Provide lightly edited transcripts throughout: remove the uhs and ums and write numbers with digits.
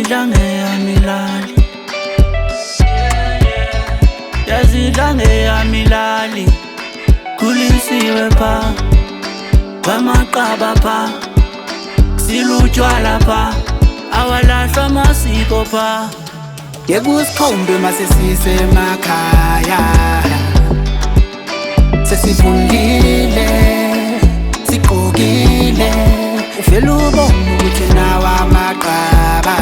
yazidla ngeyamilali, yazidla ngeyamilali. Kulisiwe pha kwamaqaba pha, silutshwala pha, awalahlwa amasiko pha. Yekusikhombe mase sisemakhaya, sesifundile, sigqokile, uvela ubone ukuthi nawe amaqaba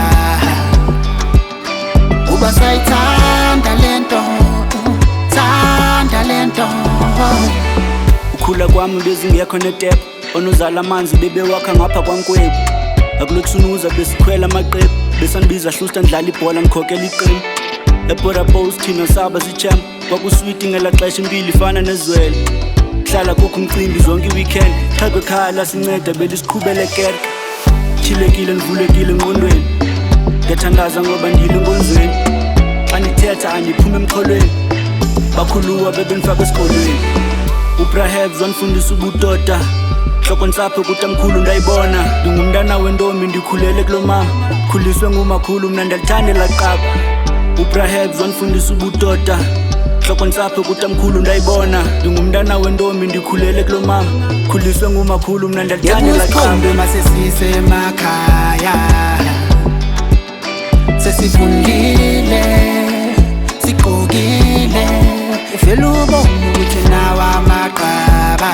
uba sayithanda lento, thanda lento. Ukhula kwami bezingekho netep, onozala amanzi bebewakha ngapha kwaNkwebu. Akulokusunuza besikhwela amaqebu, besandibiza hlusta ndlala ibhola ndikhokela iqembu. Ebora post thina saba sichamp, kwakuswiti ngela xesha impilo ifana nezwele. Hlala kukho umcimbi zonke iweekend, chakwe ekhaya lasinceda belisiqhubele kerke. Chilekile ndivulekile engqondweni, ngiyathandaza ngoba ndile enkonzweni. Xa ndithetha andiphuma emxholweni, bakhuluwa bebenifaka esikolweni. uBrahebs wanifundisa ubudoda, hloko ntsapho kutamkhulu ndayibona. Ndingumntana wentombi ndikhulele kulo mama, khuliswe ngumakhulu mna ndalithanda laqaba. uBrahebs wanifundisa ubudoda, hloko ntsapho kutamkhulu ndayibona. Ndingumntana wentombi ndikhulele kulo mama, khuliswe ngumakhulu mna ndalithanda laqaba. Yekusikhombe mase sisemakhaya, sesifundile, sigqokile, uvela ubone ukuthi nawe amaqaba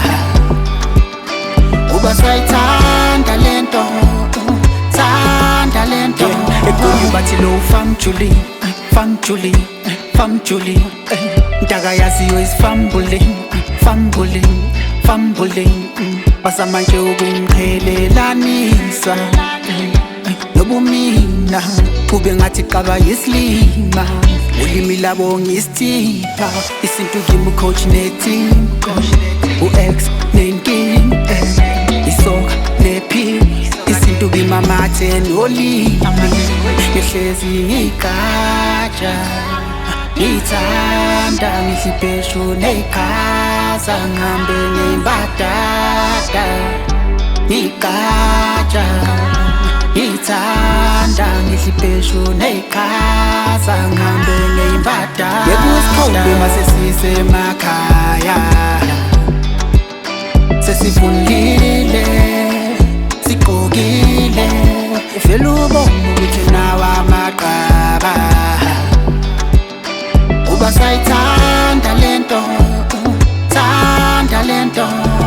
uba sayithanda lento, thanda lento. Ekhulwini bathi lo Fam Julie, Fam Julie, Fam Julie, ntaka yaziyo is fumbling, fumbling, fumbling. Basamanje ukungiqhelelanisa nobumina, kube ngathi qaba yisilima, ulimi labo ngisithipha. Isintu kimi coach neteam, u-X nenking, isoka nephi. Isintu kimi amathe nolimi, ngihlezi ngigqaja, ngithanda ngihlibheshu neyiqhaza, ngihambe ngembadada ngigqaja, ngithanda ngihlibheshu neyiqhaza, ngihambe ngembadada. Yekusikhombe mase sisemakhaya, sesifundile, sigqokile, uvela ubone ukuthi nawe amaqaba uba sayithanda lento, thanda lento.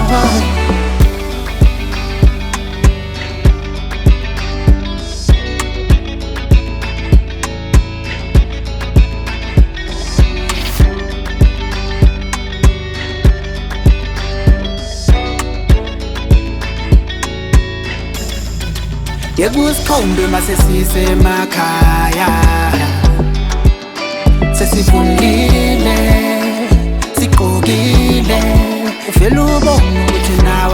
Yekusikhombe mase sisemakhaya, sesifundile, sigqokile, uvela ubone ukuthi nawe